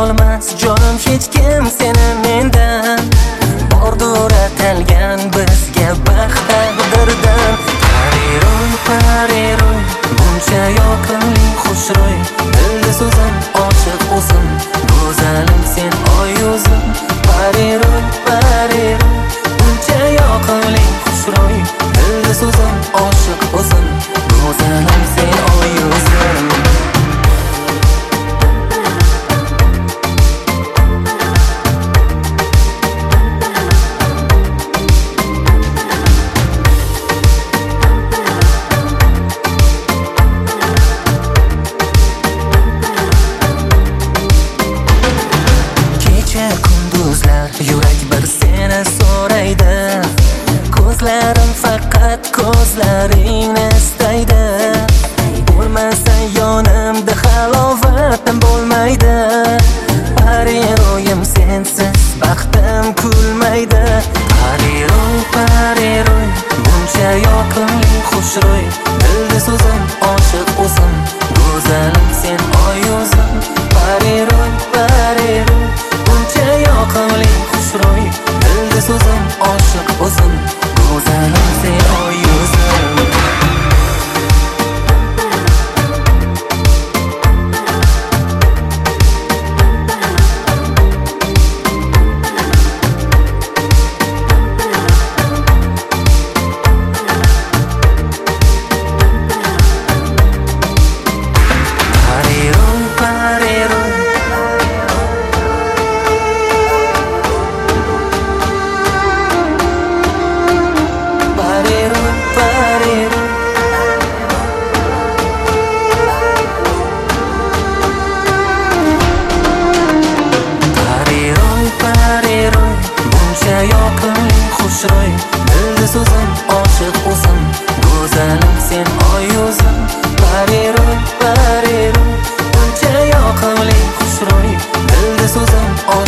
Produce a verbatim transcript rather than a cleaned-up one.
ololmas jonim hech kim seni mendan. Bordur atalgan bizga baxt taqdirdan. Pariroy, pariroy, buncha yoqimli xushro'y, dilda so'zim ochiq o'zim, go'zalim sen oy yuzim. Pariroy, pariroy, buncha yoqimli xushro'y, dilda so'zim ochiq o'zim, go'zalim sen oy yuzim. Yurak bir seni so'raydi, ko'zlarim faqat ko'zlaringni istaydi. Bo'lmasa yonimda halovatim bo'lmaydi. Pariroyim sensiz baxtim kulmaydi. Pariroy, pariroy, buncha yoqimli xushro'y, dilda so'zim ochiq o'zim, go'zalim sen oy yuzim. Pariroy, pariroy, buncha yoqimli xushro'y, dilda so'zim ochiq o'zim, go'zalim sen oy yuzim. Yoqimli xushro'y, dilda so'zim ochiq o'zim, go'zalim sen oy yuzim. Pariroy, pariroy, buncha yoqimli xushro'y, dilda so'zim